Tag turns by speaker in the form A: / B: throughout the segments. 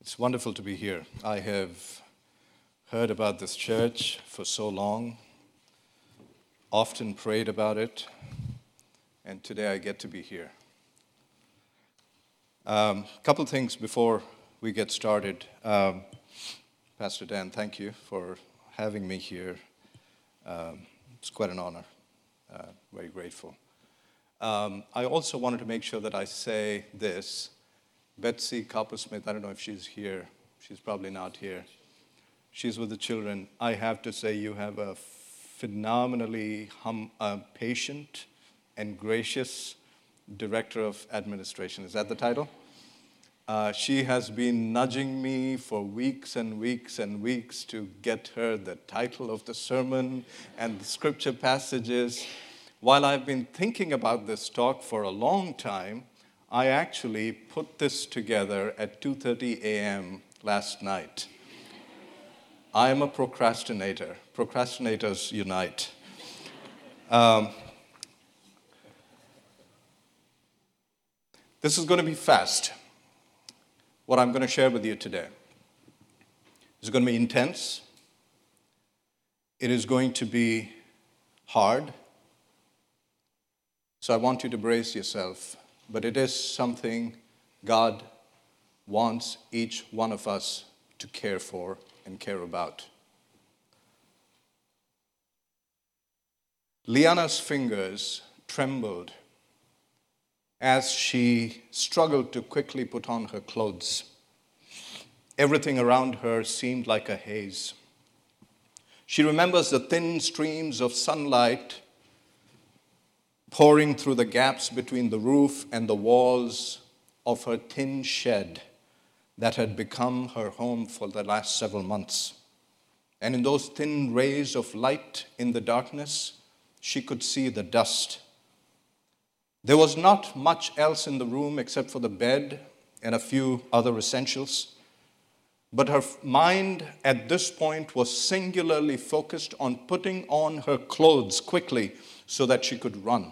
A: It's wonderful to be here. I have heard about this church for so long, often prayed about it, and today I get to be here. A couple things before we get started. Pastor Dan, thank you for having me here. It's quite an honor. Very grateful. I also wanted to make sure that I say this. Betsy Coppersmith, I don't know if she's here. She's probably not here. She's with the children. I have to say you have a phenomenally patient and gracious director of administration. Is that the title? She has been nudging me for weeks and weeks and weeks to get her the title of the sermon and the scripture passages. While I've been thinking about this talk for a long time, I actually put this together at 2:30 a.m. last night. I am a procrastinator. Procrastinators unite. This is going to be fast. What I'm going to share with you today is going to be intense. It is going to be hard. So I want you to brace yourself. But it is something God wants each one of us to care for and care about. Liana's fingers trembled as she struggled to quickly put on her clothes. Everything around her seemed like a haze. She remembers the thin streams of sunlight pouring through the gaps between the roof and the walls of her tin shed that had become her home for the last several months. And in those thin rays of light in the darkness, she could see the dust. There was not much else in the room except for the bed and a few other essentials. But her mind at this point was singularly focused on putting on her clothes quickly so that she could run.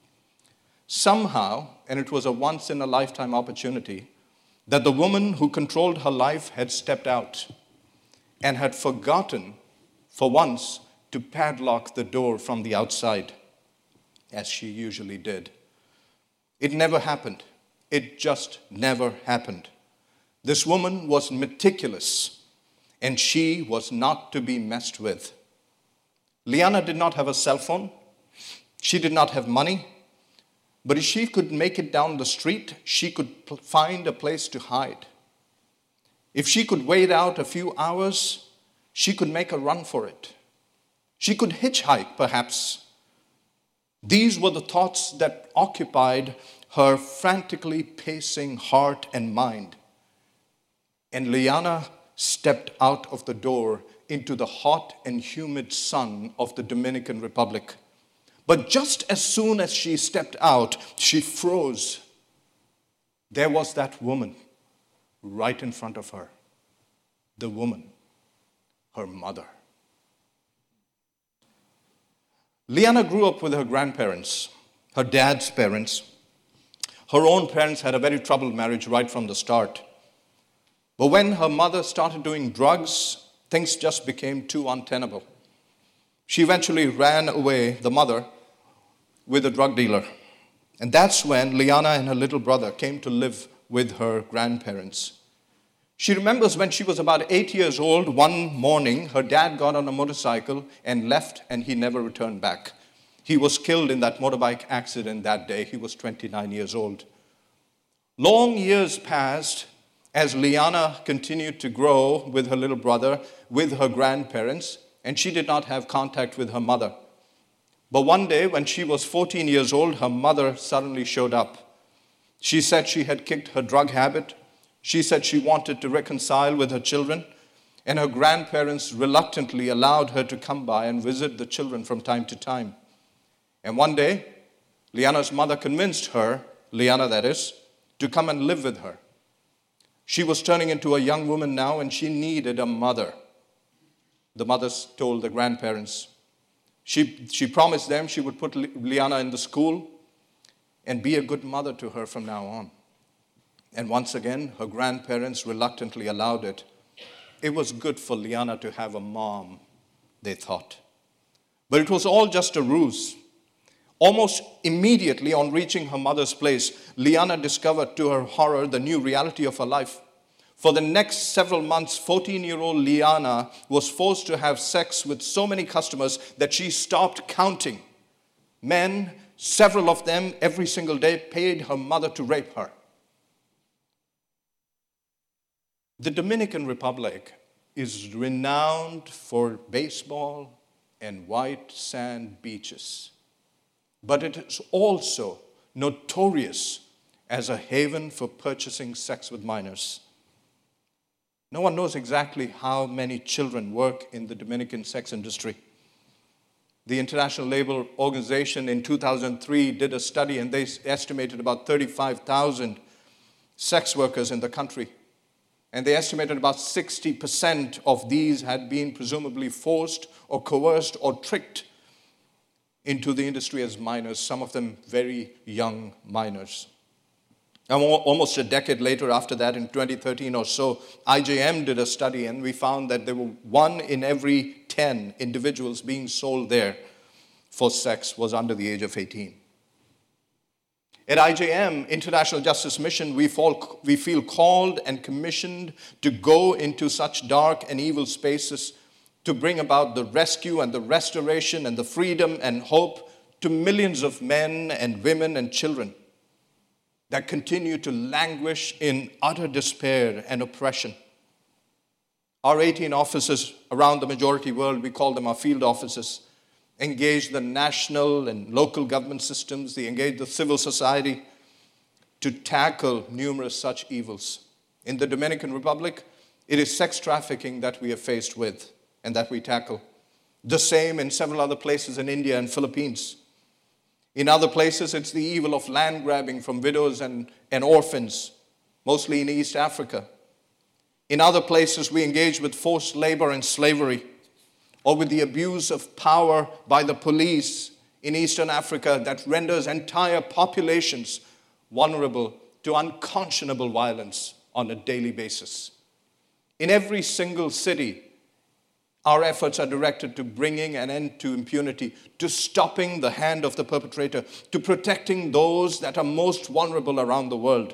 A: Somehow, and it was a once-in-a-lifetime opportunity, that the woman who controlled her life had stepped out and had forgotten, for once, to padlock the door from the outside, as she usually did. It never happened. It just never happened. This woman was meticulous, and she was not to be messed with. Liana did not have a cell phone. She did not have money. But if she could make it down the street, she could find a place to hide. If she could wait out a few hours, she could make a run for it. She could hitchhike, perhaps. These were the thoughts that occupied her frantically pacing heart and mind. And Liana stepped out of the door into the hot and humid sun of the Dominican Republic. But just as soon as she stepped out, she froze. There was that woman right in front of her. The woman, her mother. Liana grew up with her grandparents, her dad's parents. Her own parents had a very troubled marriage right from the start. But when her mother started doing drugs, things just became too untenable. She eventually ran away, the mother, with a drug dealer. And that's when Liana and her little brother came to live with her grandparents. She remembers when she was about 8 years old, one morning, her dad got on a motorcycle and left, and he never returned back. He was killed in that motorbike accident that day. He was 29 years old. Long years passed as Liana continued to grow with her little brother, with her grandparents, and she did not have contact with her mother. But one day, when she was 14 years old, her mother suddenly showed up. She said she had kicked her drug habit. She said she wanted to reconcile with her children, and her grandparents reluctantly allowed her to come by and visit the children from time to time. And one day, Liana's mother convinced her, Liana that is, to come and live with her. She was turning into a young woman now, and she needed a mother. The mothers told the grandparents. She promised them she would put Liana in the school and be a good mother to her from now on. And once again, her grandparents reluctantly allowed it. It was good for Liana to have a mom, they thought. But it was all just a ruse. Almost immediately on reaching her mother's place, Liana discovered to her horror the new reality of her life. For the next several months, 14-year-old Liana was forced to have sex with so many customers that she stopped counting. Men, several of them every single day, paid her mother to rape her. The Dominican Republic is renowned for baseball and white sand beaches, but it is also notorious as a haven for purchasing sex with minors. No one knows exactly how many children work in the Dominican sex industry. The International Labour Organization in 2003 did a study, and they estimated about 35,000 sex workers in the country. And they estimated about 60% of these had been presumably forced or coerced or tricked into the industry as minors, some of them very young minors. And almost a decade later after that, in 2013 or so, IJM did a study, and we found that there were 1 in every 10 individuals being sold there for sex was under the age of 18. At IJM, International Justice Mission, we feel called and commissioned to go into such dark and evil spaces to bring about the rescue and the restoration and the freedom and hope to millions of men and women and children that continue to languish in utter despair and oppression. Our 18 offices around the majority world, we call them our field offices, engage the national and local government systems, they engage the civil society to tackle numerous such evils. In the Dominican Republic, it is sex trafficking that we are faced with and that we tackle. The same in several other places in India and Philippines. In other places, it's the evil of land grabbing from widows and orphans, mostly in East Africa. In other places, we engage with forced labor and slavery, or with the abuse of power by the police in Eastern Africa that renders entire populations vulnerable to unconscionable violence on a daily basis. In every single city, our efforts are directed to bringing an end to impunity, to stopping the hand of the perpetrator, to protecting those that are most vulnerable around the world.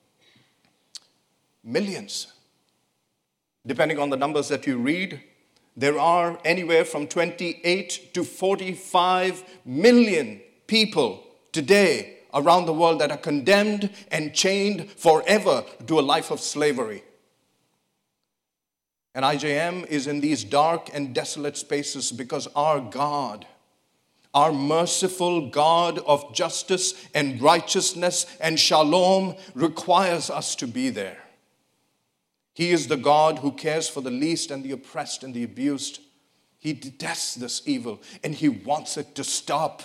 A: Millions. Depending on the numbers that you read, there are anywhere from 28 to 45 million people today around the world that are condemned and chained forever to a life of slavery. And IJM is in these dark and desolate spaces because our God, our merciful God of justice and righteousness and shalom, requires us to be there. He is the God who cares for the least and the oppressed and the abused. He detests this evil and he wants it to stop.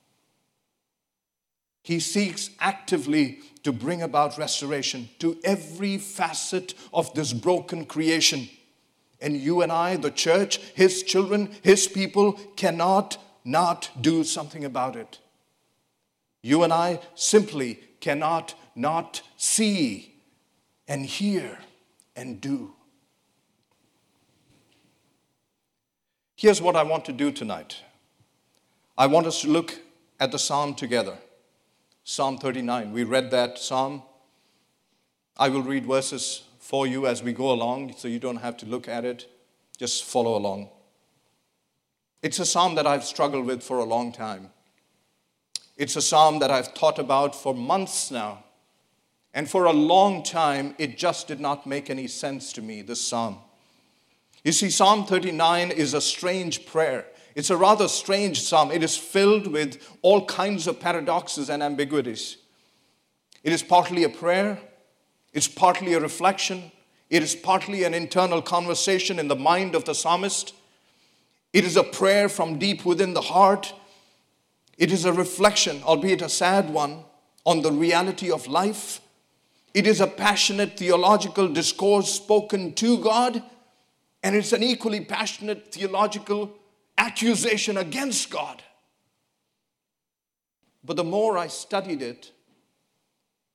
A: He seeks actively to bring about restoration to every facet of this broken creation. And you and I, the church, his children, his people, cannot not do something about it. You and I simply cannot not see and hear and do. Here's what I want to do tonight. I want us to look at the psalm together. Psalm 39. We read that psalm. I will read verses for you as we go along, so you don't have to look at it. Just follow along. It's a psalm that I've struggled with for a long time. It's a psalm that I've thought about for months now. And for a long time, it just did not make any sense to me, this psalm. You see, Psalm 39 is a strange prayer. It's a rather strange psalm. It is filled with all kinds of paradoxes and ambiguities. It is partly a prayer. It's partly a reflection. It is partly an internal conversation in the mind of the psalmist. It is a prayer from deep within the heart. It is a reflection, albeit a sad one, on the reality of life. It is a passionate theological discourse spoken to God, and it's an equally passionate theological accusation against God. But the more I studied it,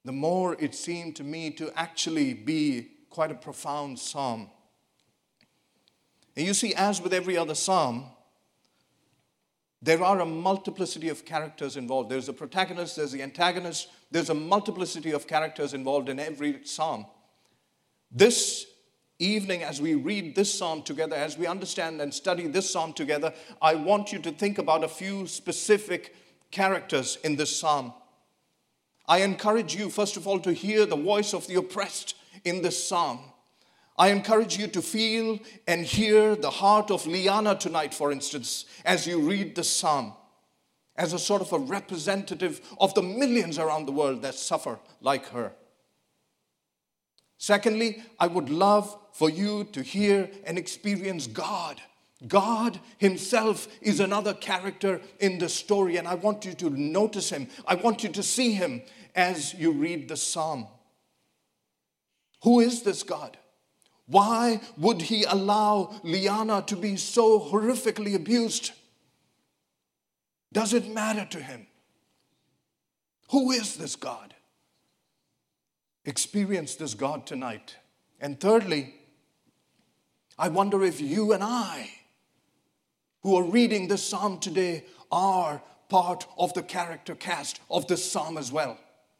A: the more it seemed to me to actually be quite a profound psalm. And you see, as with every other psalm, there are a multiplicity of characters involved. There's the protagonist, there's the antagonist, there's a multiplicity of characters involved in every psalm. This evening, as we read this psalm together, as we understand and study this psalm together, I want you to think about a few specific characters in this psalm. I encourage you, first of all, to hear the voice of the oppressed in this psalm. I encourage you to feel and hear the heart of Liana tonight, for instance, as you read the psalm, as a sort of a representative of the millions around the world that suffer like her. Secondly, I would love for you to hear and experience God. God himself is another character in the story, and I want you to notice him. I want you to see him as you read the psalm. Who is this God? Why would he allow Liana to be so horrifically abused? Does it matter to him? Who is this God? Experience this God tonight. And thirdly, I wonder if you and I, who are reading this psalm today, are part of the character cast of this psalm as well.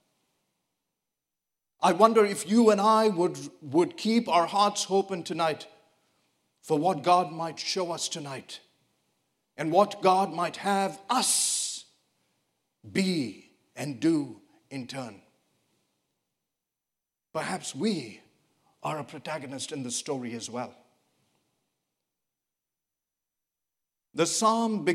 A: I wonder if you and I would keep our hearts open tonight for what God might show us tonight and what God might have us be and do in turn. Perhaps we are a protagonist in the story as well. The Psalm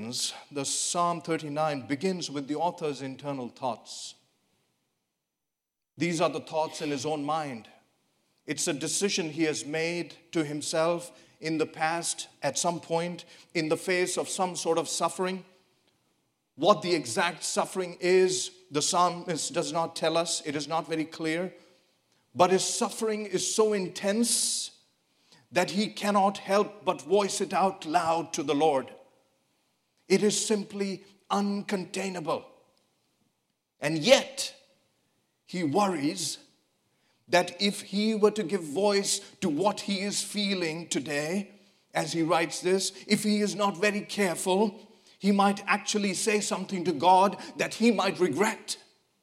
A: 39 begins with the author's internal thoughts. These are the thoughts in his own mind. It's a decision he has made to himself in the past at some point in the face of some sort of suffering. What the exact suffering is, the psalmist does not tell us. It is not very clear. But his suffering is so intense that he cannot help but voice it out loud to the Lord. It is simply uncontainable. And yet, he worries that if he were to give voice to what he is feeling today, as he writes this, if he is not very careful, he might actually say something to God that he might regret.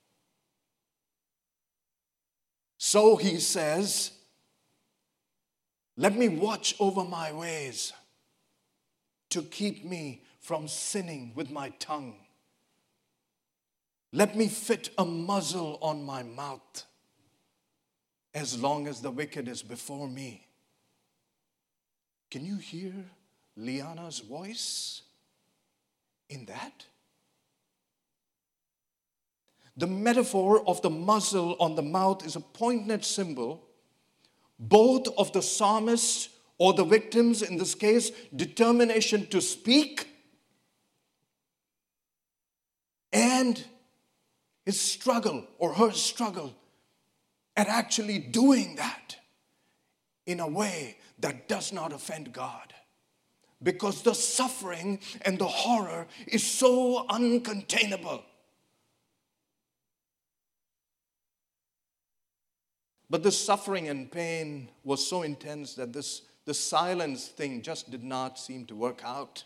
A: So he says, let me watch over my ways to keep me from sinning with my tongue. Let me fit a muzzle on my mouth as long as the wicked is before me. Can you hear Liana's voice in that? The metaphor of the muzzle on the mouth is a poignant symbol, both of the psalmist or the victim's, in this case, determination to speak, and his struggle or her struggle at actually doing that in a way that does not offend God. Because the suffering and the horror is so uncontainable. But the suffering and pain was so intense that the silence thing just did not seem to work out.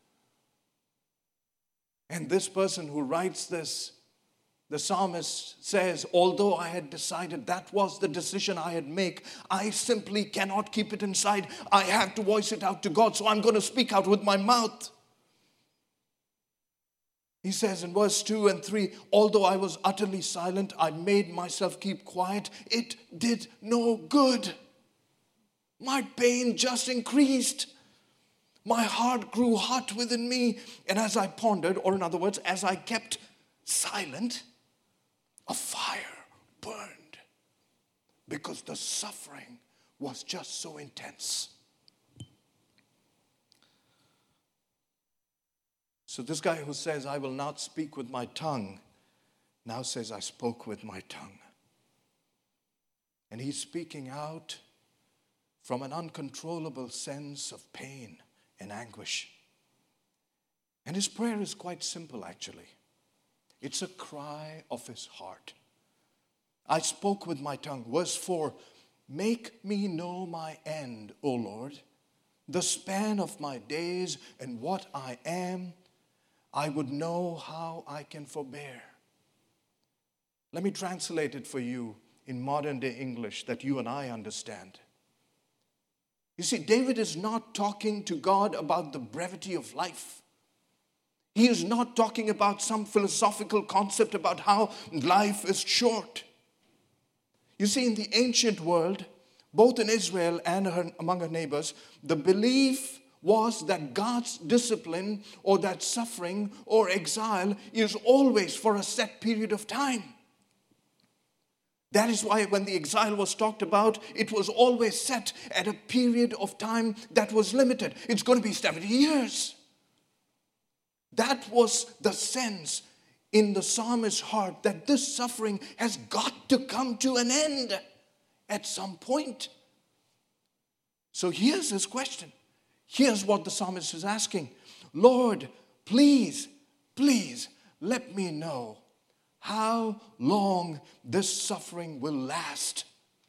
A: And this person who writes this, the psalmist says, although I had decided that was the decision I had made, I simply cannot keep it inside. I have to voice it out to God, so I'm going to speak out with my mouth. He says in verse 2 and 3, although I was utterly silent, I made myself keep quiet. It did no good. My pain just increased. My heart grew hot within me. And as I pondered, or in other words, as I kept silent, a fire burned because the suffering was just so intense. So this guy who says, I will not speak with my tongue, now says, I spoke with my tongue. And he's speaking out from an uncontrollable sense of pain and anguish. And his prayer is quite simple, actually. It's a cry of his heart. I spoke with my tongue. Verse 4, make me know my end, O Lord, the span of my days and what I am. I would know how I can forbear. Let me translate it for you in modern day English that you and I understand. You see, David is not talking to God about the brevity of life. He is not talking about some philosophical concept about how life is short. You see, in the ancient world, both in Israel and among her neighbors, the belief was that God's discipline or that suffering or exile is always for a set period of time. That is why when the exile was talked about, it was always set at a period of time that was limited. It's going to be 70 years. That was the sense in the psalmist's heart, that this suffering has got to come to an end at some point. So here's his question. Here's what the psalmist is asking. Lord, please, please let me know how long this suffering will last.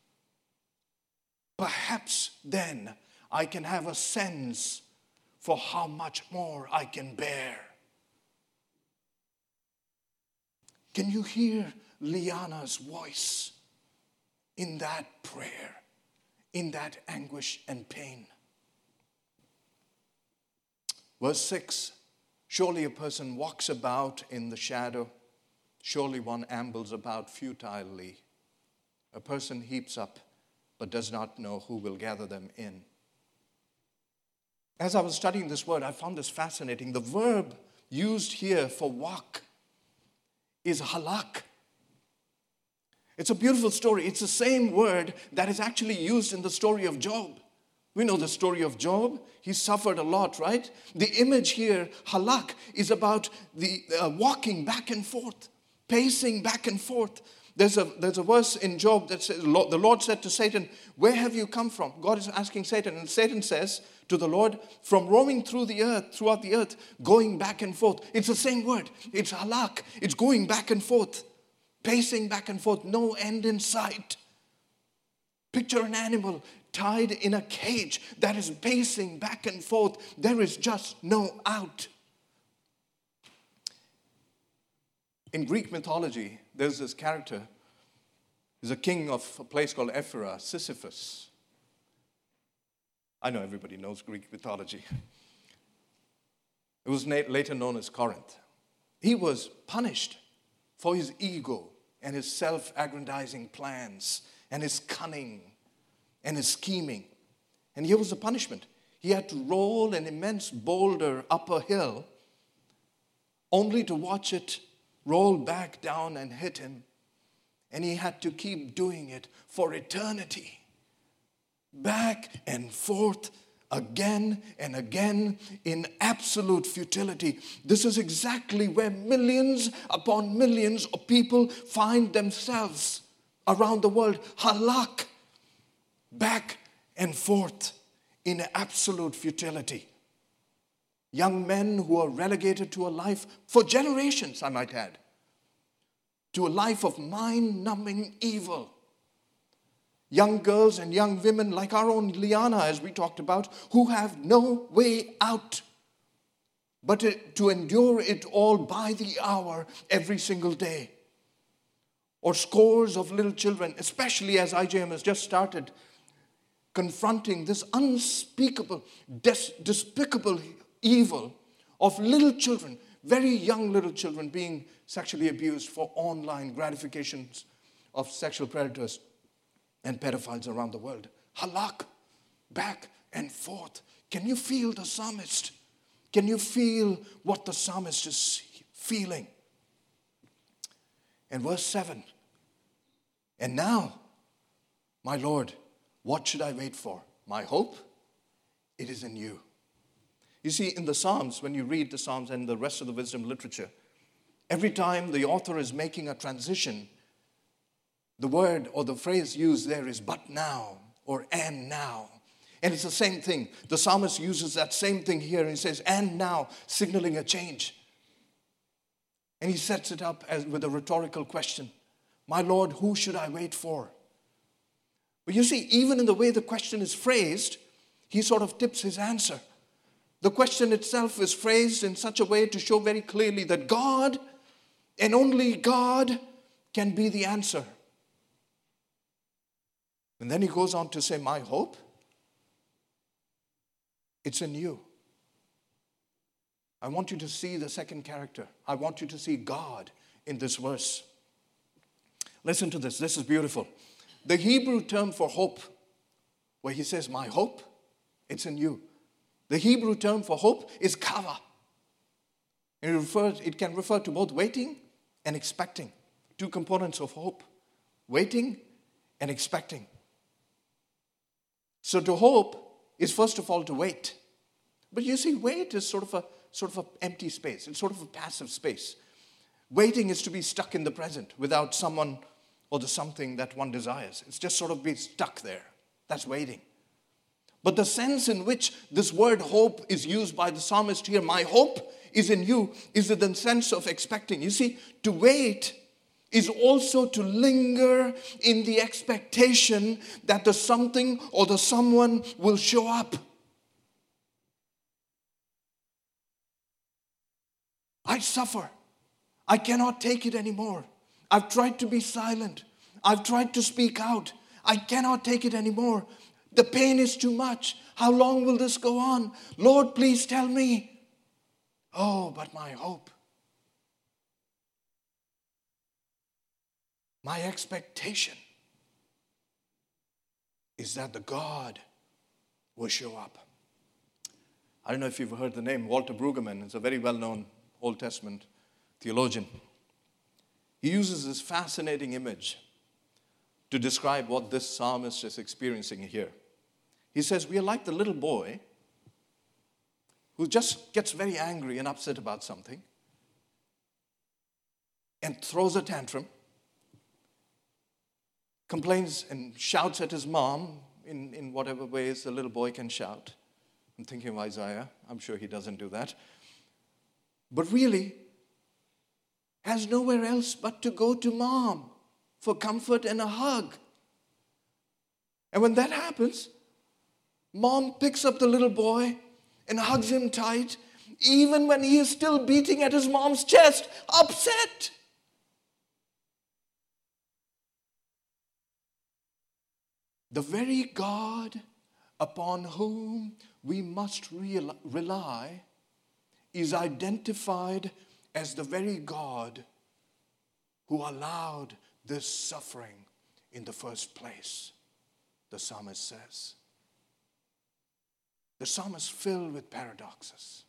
A: Perhaps then I can have a sense for how much more I can bear. Can you hear Liana's voice in that prayer, in that anguish and pain? Verse 6, surely a person walks about in the shadow. Surely one ambles about futilely. A person heaps up, but does not know who will gather them in. As I was studying this word, I found this fascinating. The verb used here for walk is halak. It's a beautiful story. It's the same word that is actually used in the story of Job. We know the story of Job. He suffered a lot, right? The image here, halak, is about the walking back and forth. Pacing back and forth. There's a verse in Job that says, the Lord said to Satan, where have you come from? God is asking Satan, and Satan says to the Lord, from roaming throughout the earth, going back and forth. It's the same word. It's halak. It's going back and forth. Pacing back and forth. No end in sight. Picture an animal tied in a cage that is pacing back and forth. There is just no out. In Greek mythology, there's this character. He's a king of a place called Ephyra, Sisyphus. I know everybody knows Greek mythology. It was later known as Corinth. He was punished for his ego and his self-aggrandizing plans and his cunning and his scheming. And here was the punishment. He had to roll an immense boulder up a hill only to watch it roll back down and hit him. And he had to keep doing it for eternity. Back and forth, again and again, in absolute futility. This is exactly where millions upon millions of people find themselves around the world. Halak. Back and forth in absolute futility. Young men who are relegated to a life, for generations I might add, to a life of mind-numbing evil. Young girls and young women like our own Liana, as we talked about, who have no way out but to endure it all by the hour every single day. Or scores of little children, especially as IJM has just started, confronting this unspeakable, despicable evil of little children, very young little children being sexually abused for online gratifications of sexual predators and pedophiles around the world. Halak, back and forth. Can you feel the psalmist? Can you feel what the psalmist is feeling? And verse 7. And now, my Lord, what should I wait for? My hope? It is in you. You see, in the Psalms, when you read the Psalms and the rest of the wisdom literature, every time the author is making a transition, the word or the phrase used there is but now or and now. And it's the same thing. The psalmist uses that same thing here and he says, and now, signaling a change. And he sets it up with a rhetorical question. My Lord, who should I wait for? But you see, even in the way the question is phrased, he sort of tips his answer. The question itself is phrased in such a way to show very clearly that God and only God can be the answer. And then he goes on to say, my hope, it's in you. I want you to see the second character. I want you to see God in this verse. Listen to this. This is beautiful. The Hebrew term for hope, where he says, my hope, it's in you. The Hebrew term for hope is kava. It can refer to both waiting and expecting. Two components of hope. Waiting and expecting. So to hope is first of all to wait. But you see, wait is sort of an empty space. It's sort of a passive space. Waiting is to be stuck in the present without someone or the something that one desires. It's just sort of being stuck there. That's waiting. But the sense in which this word hope is used by the psalmist here, my hope is in you, is in the sense of expecting. You see, to wait is also to linger in the expectation that the something or the someone will show up. I suffer. I cannot take it anymore. I've tried to be silent. I've tried to speak out. I cannot take it anymore. The pain is too much. How long will this go on? Lord, please tell me. Oh, but my hope, my expectation is that the God will show up. I don't know if you've heard the name Walter Brueggemann. It's a very well-known Old Testament theologian. He uses this fascinating image to describe what this psalmist is experiencing here. He says, we are like the little boy who just gets very angry and upset about something and throws a tantrum, complains and shouts at his mom in whatever ways the little boy can shout. I'm thinking of Isaiah. I'm sure he doesn't do that. But really has nowhere else but to go to mom for comfort and a hug. And when that happens, mom picks up the little boy and hugs him tight, even when he is still beating at his mom's chest, upset. The very God upon whom we must rely is identified as the very God who allowed this suffering in the first place, the psalmist says. The psalm is filled with paradoxes.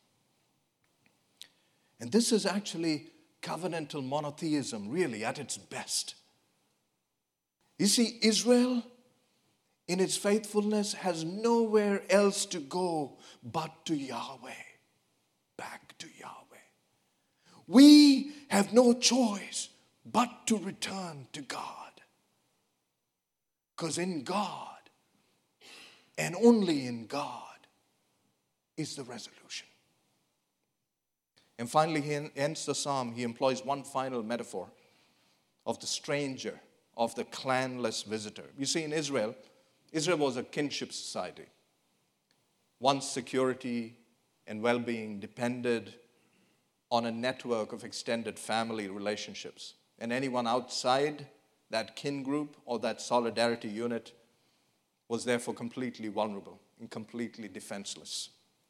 A: And this is actually covenantal monotheism, really, at its best. You see, Israel, in its faithfulness, has nowhere else to go but to Yahweh, back to Yahweh. We have no choice but to return to God. Because in God, and only in God, is the resolution. And finally, he ends the psalm. He employs one final metaphor of the stranger, of the clanless visitor. You see, in Israel was a kinship society. One's security and well-being depended on a network of extended family relationships. And anyone outside that kin group or that solidarity unit was therefore completely vulnerable and completely defenseless.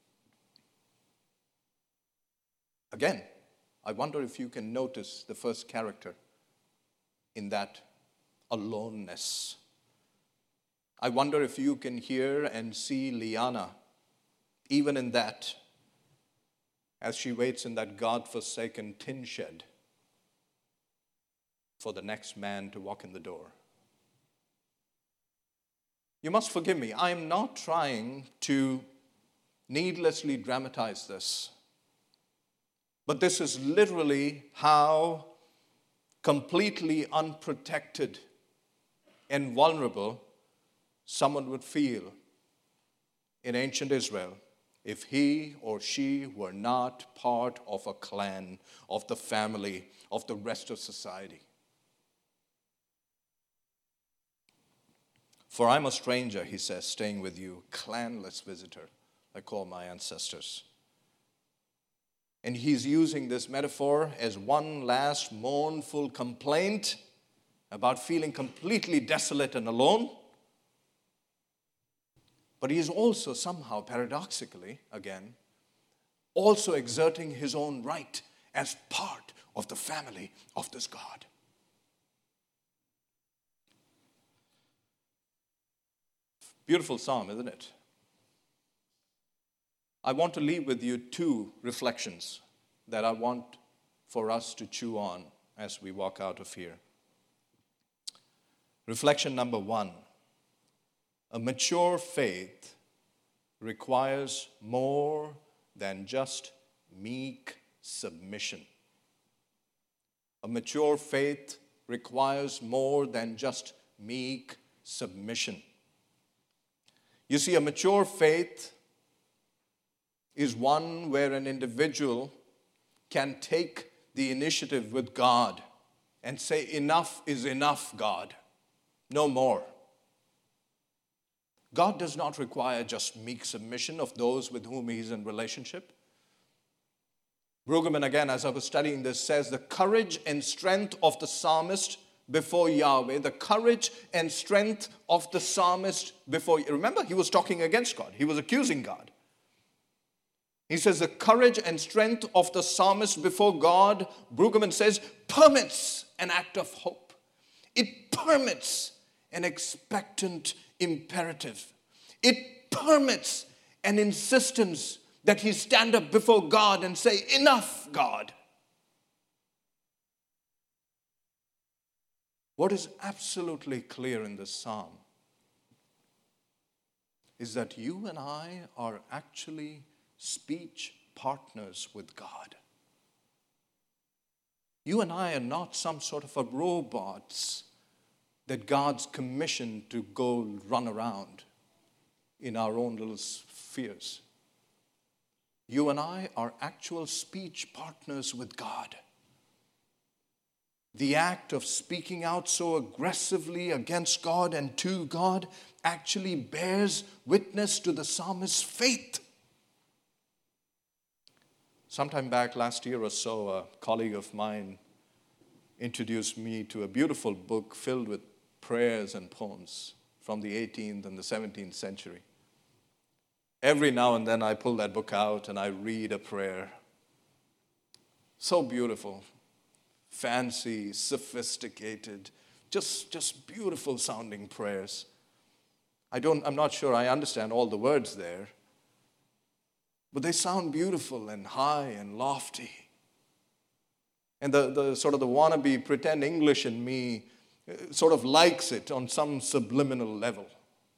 A: Again, I wonder if you can notice the first character in that aloneness. I wonder if you can hear and see Liana, even in that, as she waits in that God-forsaken tin shed for the next man to walk in the door. You must forgive me. I am not trying to needlessly dramatize this. But this is literally how completely unprotected and vulnerable someone would feel in ancient Israel if he or she were not part of a clan, of the family, of the rest of society. For I'm a stranger, he says, staying with you, clanless visitor, like all my ancestors. And he's using this metaphor as one last mournful complaint about feeling completely desolate and alone. But he is also somehow, paradoxically, again, also exerting his own right as part of the family of this God. Beautiful psalm, isn't it? I want to leave with you two reflections that I want for us to chew on as we walk out of here. Reflection number one, a mature faith requires more than just meek submission. A mature faith requires more than just meek submission. You see, a mature faith is one where an individual can take the initiative with God and say, enough is enough, God. No more. God does not require just meek submission of those with whom he is in relationship. Brueggemann, again, as I was studying this, says the courage and strength of the psalmist before Yahweh, the courage and strength of the psalmist before, remember, he was talking against God. He was accusing God. He says the courage and strength of the psalmist before God, Brueggemann says, permits an act of hope. It permits an expectant imperative. It permits an insistence that he stand up before God and say, enough, God. What is absolutely clear in this psalm is that you and I are actually speech partners with God. You and I are not some sort of a robots that God's commissioned to go run around in our own little spheres. You and I are actual speech partners with God. The act of speaking out so aggressively against God and to God actually bears witness to the psalmist's faith. Sometime back last year or so, a colleague of mine introduced me to a beautiful book filled with prayers and poems from the 18th and the 17th century. Every now and then I pull that book out and I read a prayer. So beautiful, fancy, sophisticated, just beautiful sounding prayers. I'm not sure I understand all the words there, but they sound beautiful and high and lofty. And the sort of the wannabe pretend English in me sort of likes it on some subliminal level.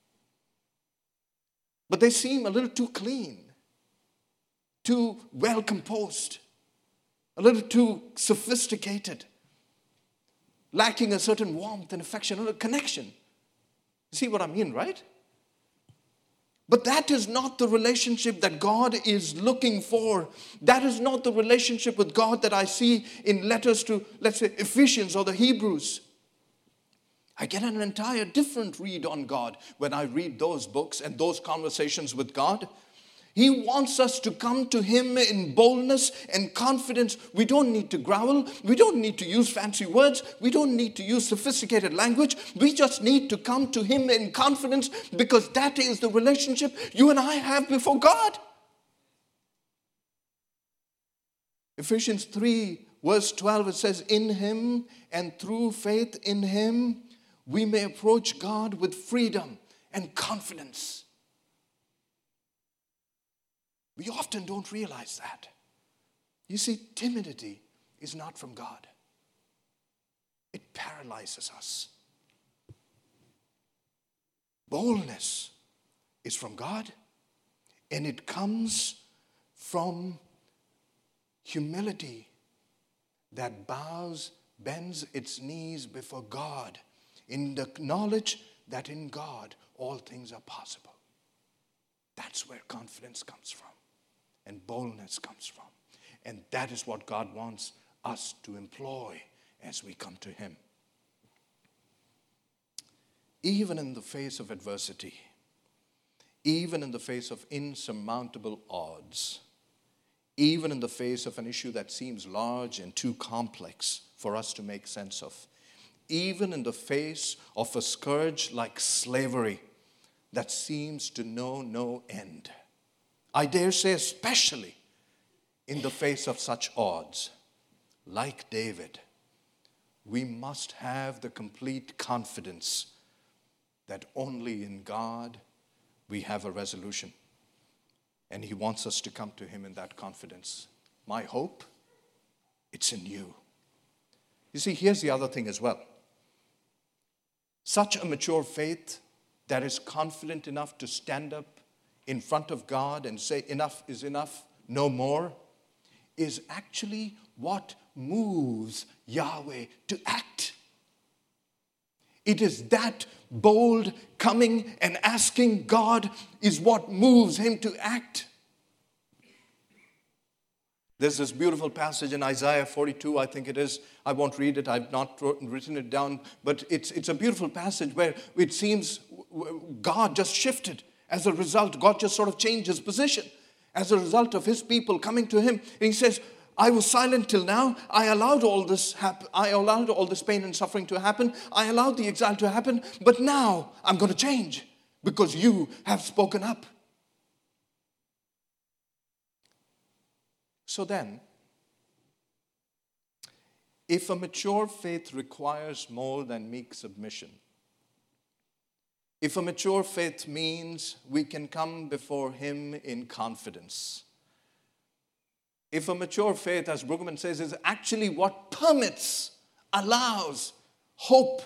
A: But they seem a little too clean, too well composed, a little too sophisticated, lacking a certain warmth and affection, a connection. You see what I mean, right? But that is not the relationship that God is looking for. That is not the relationship with God that I see in letters to, let's say, Ephesians or the Hebrews. I get an entire different read on God when I read those books and those conversations with God. He wants us to come to him in boldness and confidence. We don't need to growl. We don't need to use fancy words. We don't need to use sophisticated language. We just need to come to him in confidence because that is the relationship you and I have before God. Ephesians 3 verse 12, it says, in him and through faith in him, we may approach God with freedom and confidence. We often don't realize that. You see, timidity is not from God. It paralyzes us. Boldness is from God, and it comes from humility that bends its knees before God in the knowledge that in God all things are possible. That's where confidence comes from. And boldness comes from. And that is what God wants us to employ as we come to him. even in the face of adversity, even in the face of insurmountable odds, even in the face of an issue that seems large and too complex for us to make sense of, even in the face of a scourge like slavery that seems to know no end, I dare say especially in the face of such odds, like David, we must have the complete confidence that only in God we have a resolution. And He wants us to come to Him in that confidence. My hope, it's in you. You see, here's the other thing as well. Such a mature faith that is confident enough to stand up in front of God and say, enough is enough, no more, is actually what moves Yahweh to act. It is that bold coming and asking God is what moves Him to act. There's this beautiful passage in Isaiah 42, I think it is. I won't read it. I've not written it down. But it's a beautiful passage where it seems God just shifted. As a result, God just sort of changed His position. As a result of His people coming to Him. And He says, I was silent till now. I allowed all this happen. I allowed all this pain and suffering to happen. I allowed the exile to happen. But now I'm going to change because you have spoken up. So then, if a mature faith requires more than meek submission, if a mature faith means we can come before Him in confidence, if a mature faith, as Brueggemann says, is actually what permits, allows hope,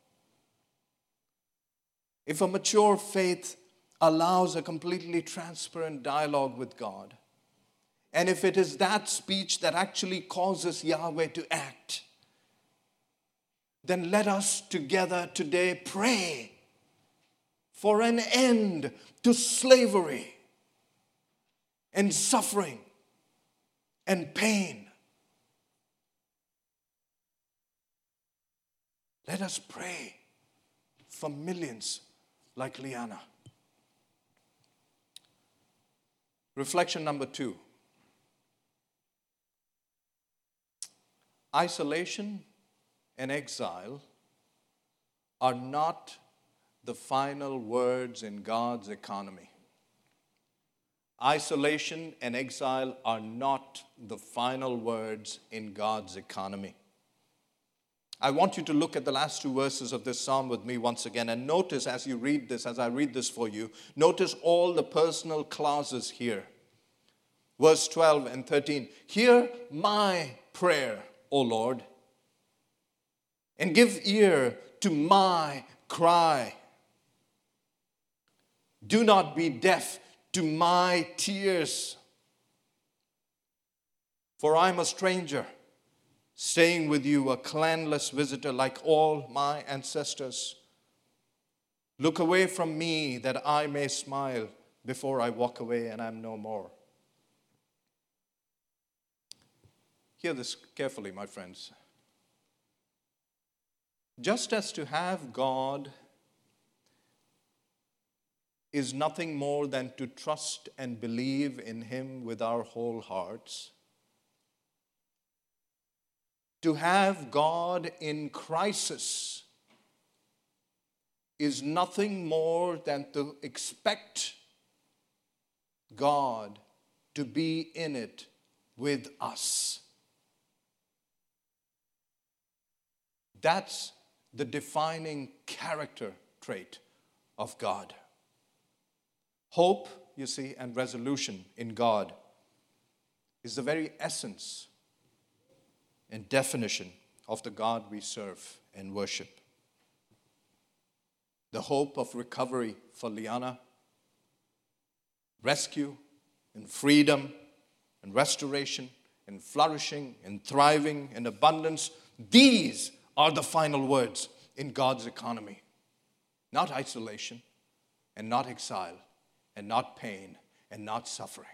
A: if a mature faith allows a completely transparent dialogue with God, and if it is that speech that actually causes Yahweh to act, then let us together today pray for an end to slavery and suffering and pain. Let us pray for millions like Liana. Reflection number 2. Isolation and exile are not the final words in God's economy. Isolation and exile are not the final words in God's economy. I want you to look at the last 2 verses of this psalm with me once again and notice as you read this, as I read this for you, notice all the personal clauses here. Verse 12 and 13. Hear my prayer, O Lord, and give ear to my cry. Do not be deaf to my tears, for I am a stranger, staying with you, a clanless visitor like all my ancestors. Look away from me that I may smile before I walk away and am no more. Hear this carefully, my friends. Just as to have God is nothing more than to trust and believe in Him with our whole hearts, to have God in crisis is nothing more than to expect God to be in it with us. That's the defining character trait of God. Hope, you see, and resolution in God is the very essence and definition of the God we serve and worship. The hope of recovery for Liana, rescue and freedom and restoration and flourishing and thriving and abundance, these are the final words in God's economy. Not isolation and not exile and not pain and not suffering.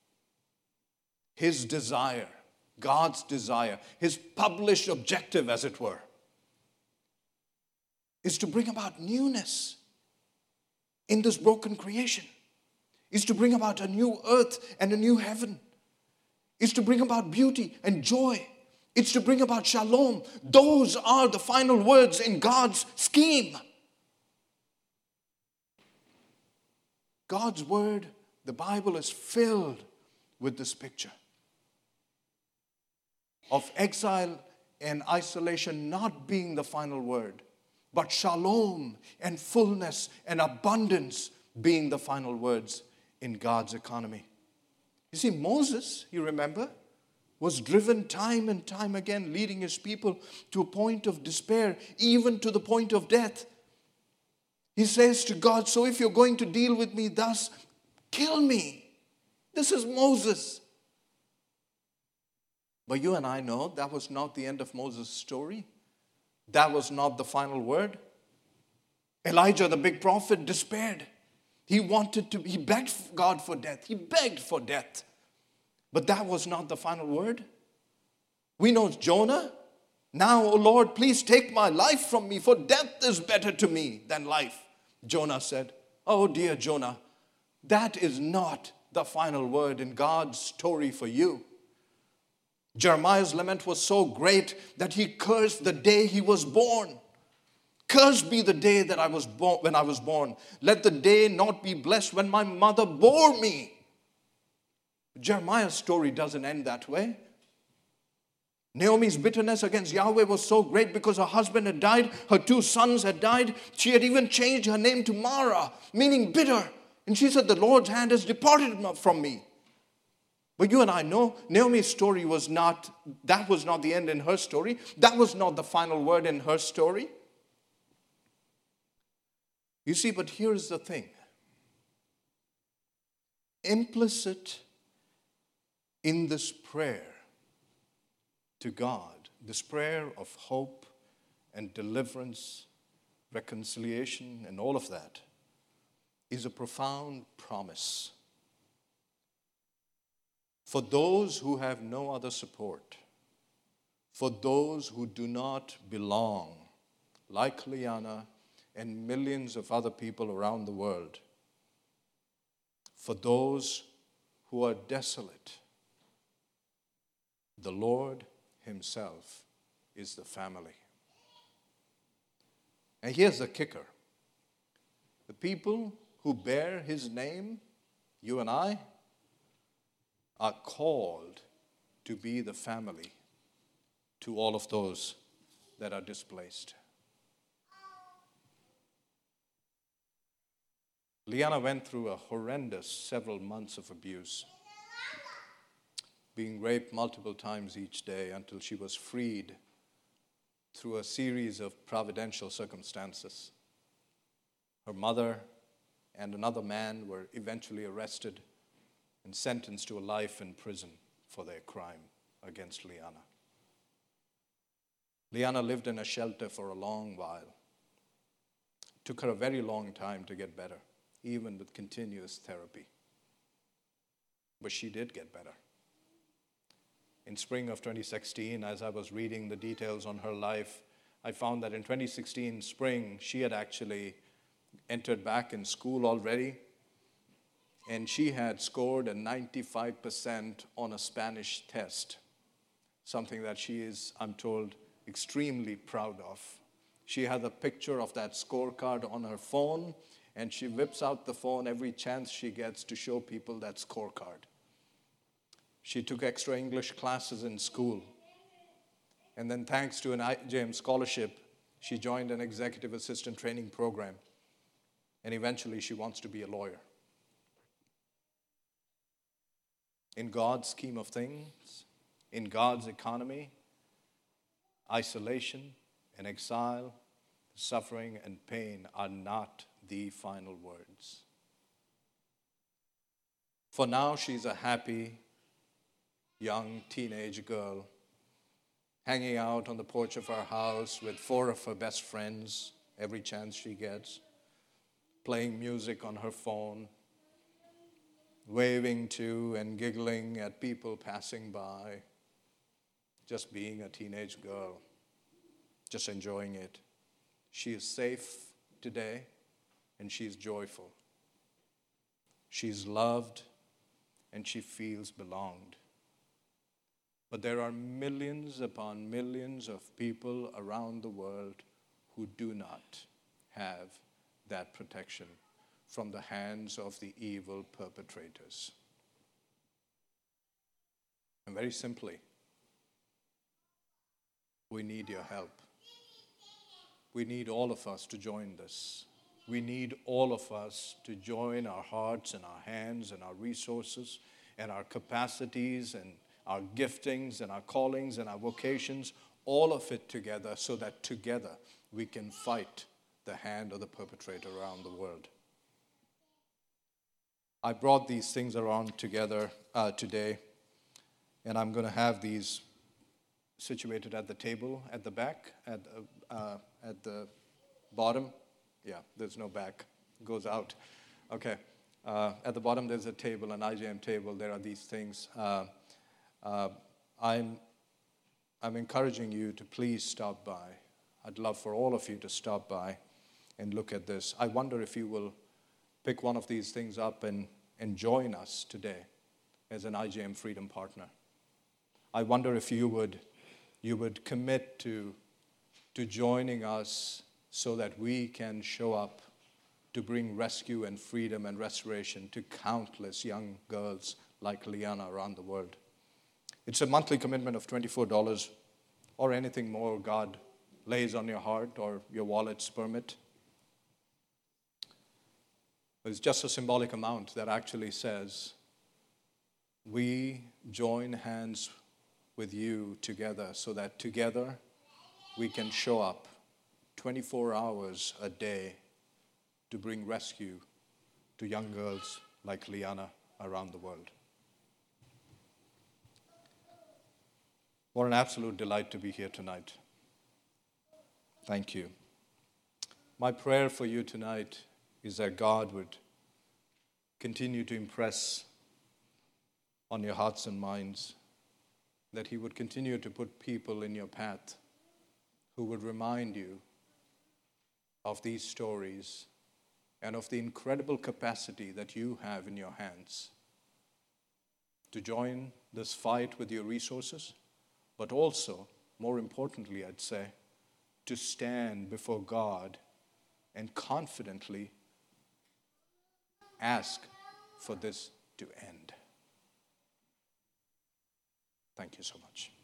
A: His desire, God's desire, His published objective, as it were, is to bring about newness in this broken creation, is to bring about a new earth and a new heaven, is to bring about beauty and joy. It's to bring about shalom. Those are the final words in God's scheme. God's word, the Bible, is filled with this picture of exile and isolation not being the final word, but shalom and fullness and abundance being the final words in God's economy. You see, Moses, you remember, was driven time and time again, leading his people to a point of despair, even to the point of death. He says to God, so if you're going to deal with me thus, kill me. This is Moses. But you and I know that was not the end of Moses' story. That was not the final word. Elijah, the big prophet, despaired. He begged God for death. He begged for death. But that was not the final word. We know Jonah. Now, O Lord, please take my life from me, for death is better to me than life. Jonah said, oh dear Jonah, that is not the final word in God's story for you. Jeremiah's lament was so great that he cursed the day he was born. Cursed be the day that I was born, when I was born. Let the day not be blessed when my mother bore me. Jeremiah's story doesn't end that way. Naomi's bitterness against Yahweh was so great because her husband had died, her 2 sons had died. She had even changed her name to Mara, meaning bitter. And she said, the Lord's hand has departed from me. But you and I know Naomi's story was not the end in her story. That was not the final word in her story. You see, but here's the thing. Implicit in this prayer to God, this prayer of hope and deliverance, reconciliation, and all of that, is a profound promise. For those who have no other support, for those who do not belong, like Liana and millions of other people around the world, for those who are desolate, the Lord Himself is the family. And here's the kicker. The people who bear His name, you and I, are called to be the family to all of those that are displaced. Liana went through a horrendous several months of abuse, being raped multiple times each day until she was freed through a series of providential circumstances. Her mother and another man were eventually arrested and sentenced to a life in prison for their crime against Liana. Liana lived in a shelter for a long while. It took her a very long time to get better, even with continuous therapy. But she did get better. In spring of 2016, as I was reading the details on her life, I found that in 2016 spring, she had actually entered back in school already, and she had scored a 95% on a Spanish test, something that she is, I'm told, extremely proud of. She has a picture of that scorecard on her phone, and she whips out the phone every chance she gets to show people that scorecard. She took extra English classes in school. And then thanks to an IJM scholarship, she joined an executive assistant training program. And eventually she wants to be a lawyer. In God's scheme of things, in God's economy, isolation and exile, suffering and pain are not the final words. For now, she's a happy, young teenage girl hanging out on the porch of our house with 4 of her best friends every chance she gets, playing music on her phone, waving to and giggling at people passing by, just being a teenage girl, just enjoying it. She is safe today, and she is joyful. She is loved, and she feels belonged. But there are millions upon millions of people around the world who do not have that protection from the hands of the evil perpetrators. And very simply, we need your help. We need all of us to join this. We need all of us to join our hearts and our hands and our resources and our capacities and our giftings and our callings and our vocations, all of it together, so that together we can fight the hand of the perpetrator around the world. I brought these things around together today, and I'm going to have these situated at the table at the back, at the bottom. Yeah, there's no back. It goes out. Okay. At the bottom, there's a table, an IJM table. There are these things. I'm encouraging you to please stop by. I'd love for all of you to stop by and look at this. I wonder if you will pick one of these things up and join us today as an IJM Freedom Partner. I wonder if you would commit to joining us so that we can show up to bring rescue and freedom and restoration to countless young girls like Liana around the world. It's a monthly commitment of $24 or anything more God lays on your heart or your wallet's permit. It's just a symbolic amount that actually says, we join hands with you together so that together we can show up 24 hours a day to bring rescue to young girls like Liana around the world. What an absolute delight to be here tonight. Thank you. My prayer for you tonight is that God would continue to impress on your hearts and minds, that He would continue to put people in your path who would remind you of these stories and of the incredible capacity that you have in your hands to join this fight with your resources, but also, more importantly, I'd say, to stand before God and confidently ask for this to end. Thank you so much.